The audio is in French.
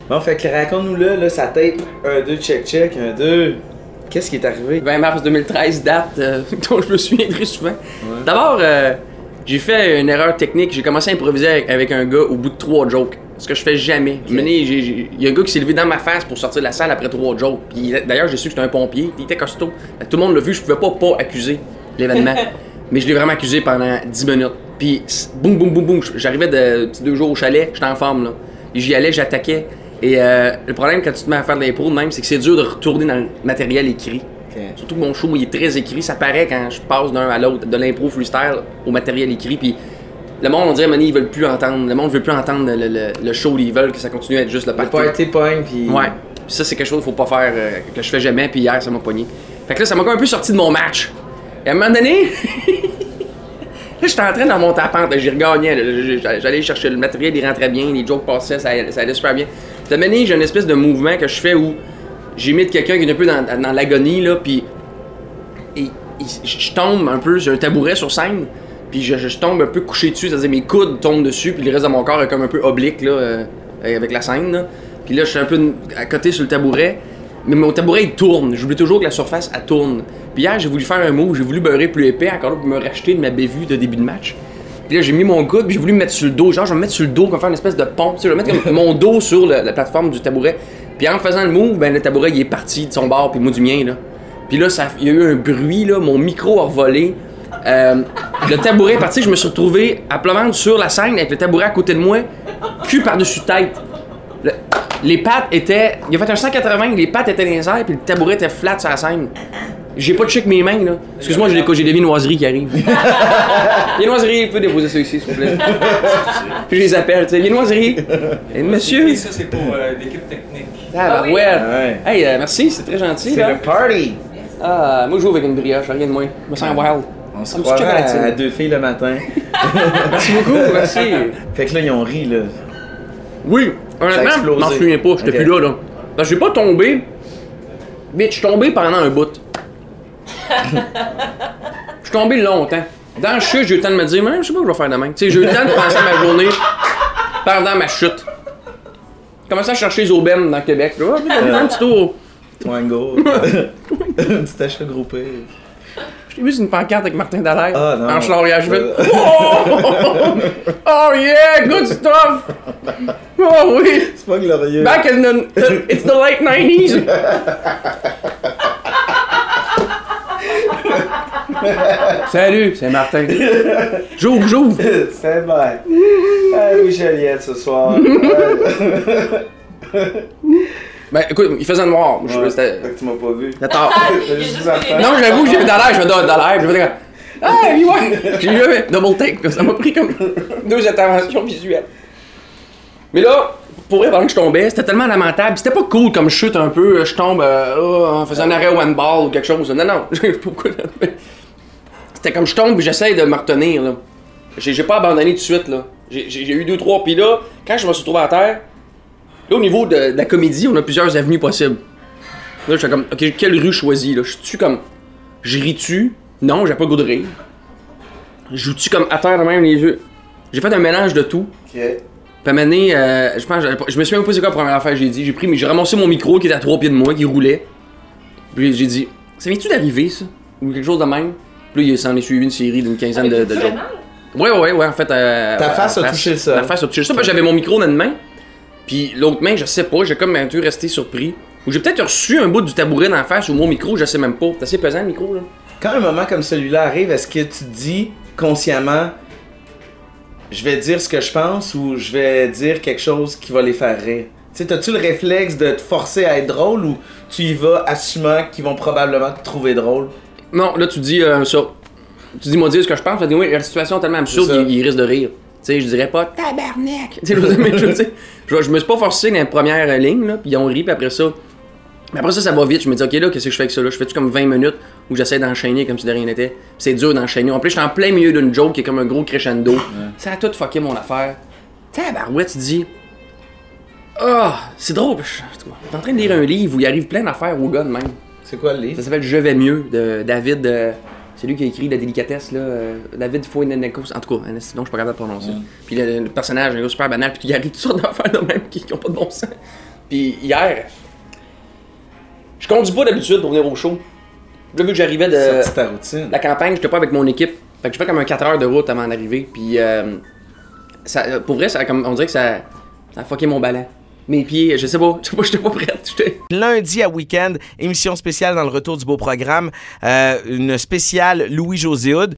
Bon, fait que raconte-nous là, ça tape. 1, 2, check, 1, 2. Qu'est-ce qui est arrivé? 20 mars 2013, date dont je me souviendrai souvent. Ouais. D'abord, j'ai fait une erreur technique. J'ai commencé à improviser avec un gars au bout de 3 jokes. Ce que je fais jamais. Okay. Il y a un gars qui s'est levé dans ma face pour sortir de la salle après 3 jokes. Puis d'ailleurs, j'ai su que c'était un pompier. Il était costaud. Tout le monde l'a vu. Je pouvais pas accuser l'événement. Mais je l'ai vraiment accusé pendant 10 minutes. Puis boum, boum, boum, boum. J'arrivais de 2 jours au chalet. J'étais en forme, là. Puis j'y allais, j'attaquais. Et le problème quand tu te mets à faire de l'impro de même, c'est que c'est dur de retourner dans le matériel écrit. Okay. Surtout que mon show, il est très écrit. Ça paraît quand je passe d'un à l'autre, de l'impro freestyle au matériel écrit. Puis le monde, on dirait, Manny, ils veulent plus entendre. Le monde veut plus entendre le show. Ils veulent que ça continue à être juste le party. Le party point, puis... Ouais. Puis ça, c'est quelque chose qu'il faut pas faire, que je fais jamais. Puis hier, ça m'a pogné. Fait que là, ça m'a comme un peu sorti de mon match. Et à un moment donné... Là, j'étais en train dans mon tapante, j'y regagnais, j'allais chercher le matériel, il rentrait bien, les jokes passaient, ça allait super bien. Puis à un moment donné, j'ai une espèce de mouvement que je fais où j'imite quelqu'un qui est un peu dans l'agonie, là, puis je tombe un peu sur un tabouret sur scène, puis je tombe un peu couché dessus, c'est-à-dire mes coudes tombent dessus, puis le reste de mon corps est comme un peu oblique, là, avec la scène, là. Puis là, je suis un peu à côté sur le tabouret, mais mon tabouret, il tourne. J'oublie toujours que la surface, elle tourne. Puis hier, j'ai voulu faire un move, j'ai voulu beurrer plus épais, encore là, pour me racheter de ma bévue de début de match. Puis là, j'ai mis mon coude, puis j'ai voulu me mettre sur le dos. Genre, je vais me mettre sur le dos, comme faire une espèce de pompe. Tu sais, je vais mettre comme mon dos sur la plateforme du tabouret. Puis en faisant le move, ben le tabouret, il est parti de son bord, puis moi du mien, là. Puis là, il y a eu un bruit, là, mon micro a revolé. Le tabouret est parti, je me suis retrouvé à plat ventre sur la scène avec le tabouret à côté de moi, cul par-dessus tête. Les pattes étaient... Il a fait un 180, les pattes étaient dans les airs, puis le tabouret était flat sur la scène. J'ai pas de check mes mains, là. Excuse-moi, j'ai des viennoiseries qui arrivent. Viennoiseries, vous pouvez déposer ça ici, s'il vous plaît. Puis je les appelle, tu sais, viennoiseries. Et monsieur... Ça, c'est pour l'équipe technique. Ah, bah ouais. Hey, merci, c'est très gentil. C'est le party. Ah, moi, je joue avec une brioche, rien de moins. Je me sens wild. On se croirait à 2 filles le matin. Merci beaucoup, merci. Fait que là, ils ont ri, là. Oui, honnêtement, je m'en souviens pas, j'étais plus là. Parce que j'ai pas tombé. Bitch, je suis tombé pendant un bout. Je suis tombé longtemps. Dans le chute, j'ai eu le temps de me dire, je sais pas ce que je vais faire demain. Tu sais, j'ai eu le temps de penser à ma journée pendant ma chute. J'ai commencé à chercher les aubaines dans le Québec. Un petit tour. Twango. Un petit achat groupé. J'ai vu une pancarte avec Martin Dallaire en Schlarriageville. Oh yeah, good stuff! Oh oui! C'est pas glorieux. Back in it's the late 90s! Salut, c'est Martin. J'ouvre. C'est bon. Louis Joliette ce soir. Ben écoute, il faisait noir. Ouais, fait que tu m'as pas vu. C'était tard. Non, j'avoue que j'ai vu Dallaire, je vais dans Dallaire, je vais dire ah oui ouais! J'ai eu double take, ça m'a pris comme 2 interventions visuelles. Mais là, pour vrai, pendant que je tombais, c'était tellement lamentable, c'était pas cool comme chute un peu, je tombe en faisant un arrêt au handball ou quelque chose. Non, pourquoi? C'était comme je tombe et j'essaye de me retenir là. J'ai pas abandonné tout de suite là. J'ai eu 2-3 puis là, quand je me suis retrouvé à terre, là au niveau de la comédie, on a plusieurs avenues possibles. Là j'étais comme, ok, quelle rue choisis là? Je suis comme, je ris-tu? Non, j'ai pas le goût de rire. Je joue-tu comme à terre de même les yeux? J'ai fait un mélange de tout. Ok. Puis à un moment donné, je me suis même pas c'est quoi la première affaire que j'ai dit. J'ai ramassé mon micro qui était à 3 pieds de moi, qui roulait. Puis j'ai dit, ça vient-tu d'arriver ça? Ou quelque chose de même? Puis là, il s'en est suivi une série d'une quinzaine de jokes. Ouais, en fait. Ta face a touché ça. La face a touché ça, parce que j'avais mon micro dans une main. Puis l'autre main, je sais pas, j'ai comme un peu resté surpris. Ou j'ai peut-être reçu un bout du tabouret dans la face ou mon micro, je sais même pas. C'est assez pesant le micro là. Quand un moment comme celui-là arrive, est-ce que tu te dis consciemment, je vais dire ce que je pense ou je vais dire quelque chose qui va les faire rire? Tu sais, t'as-tu le réflexe de te forcer à être drôle ou tu y vas assumant qu'ils vont probablement te trouver drôle? Non, là tu dis ça. Tu dis moi dire ce que je pense, tu dis oui, la situation est tellement absurde qu'il risque de rire. Tu sais, je dirais pas tabarnak. Tu sais, je me suis pas forcé dans la première ligne là, puis ils ont ri, puis après ça. Mais après ça va vite, je me dis ok là, qu'est-ce que je fais avec ça là? Je fais-tu comme 20 minutes où j'essaie d'enchaîner comme si de rien n'était. Puis c'est dur d'enchaîner. En plus, je suis en plein milieu d'une joke qui est comme un gros crescendo. Ouais. Ça a tout fucké mon affaire. Tabarouette, tu dis. C'est drôle. Je suis en train de lire un livre où il arrive plein d'affaires au gars de même. C'est quoi le livre? Ça s'appelle Je vais mieux de David. C'est lui qui a écrit La délicatesse, là. David Foynenekos. En tout cas, sinon je suis pas capable de prononcer. Puis le personnage, un gars super banal, puis il arrive toutes sortes d'affaires de même qui ont pas de bon sens. Puis hier, je conduis pas d'habitude pour venir au show. Là, vu que j'arrivais de Sorti ta routine. la campagne, j'étais pas avec mon équipe. Fait que j'ai fait comme un 4 heures de route avant d'arriver. Puis ça, pour vrai, on dirait que ça a fucké mon ballon. Mes pieds, je sais pas, j'étais pas prête. Lundi à Week-end, émission spéciale dans le retour du beau programme, une spéciale Louis-José Hood.